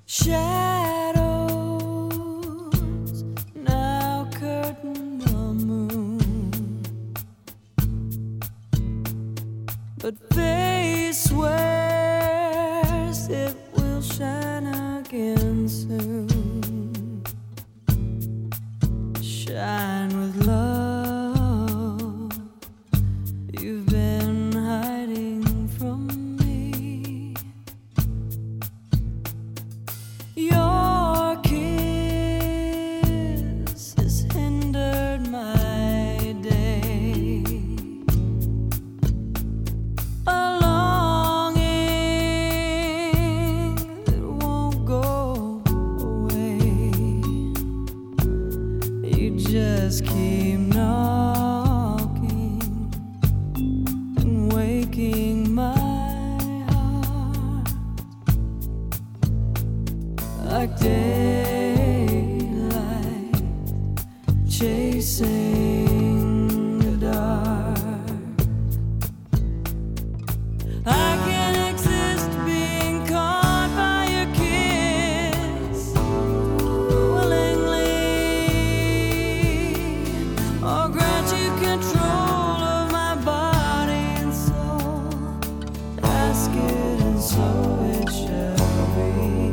Shadows now curtain the moon, but face swears it will shine again soon. Shine with love, you've been hiding from me. Your kiss has hindered my day, a longing that won't go away. You just keep knocking and waking my heart like daylight chasing the dark. I can't exist being caught by your kiss willingly, or grant you control of my body and soul. Ask it and so it shall be.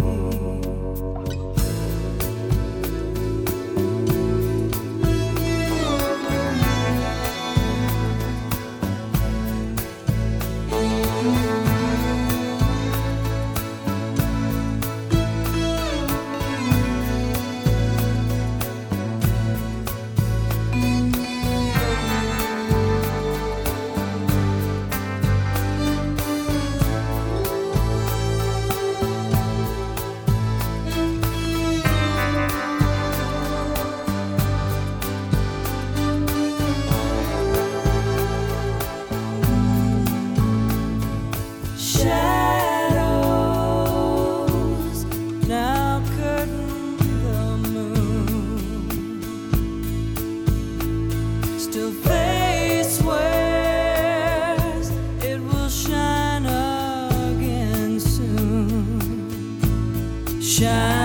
Shadows now curtain the moon, still face swears it will shine again soon. Shine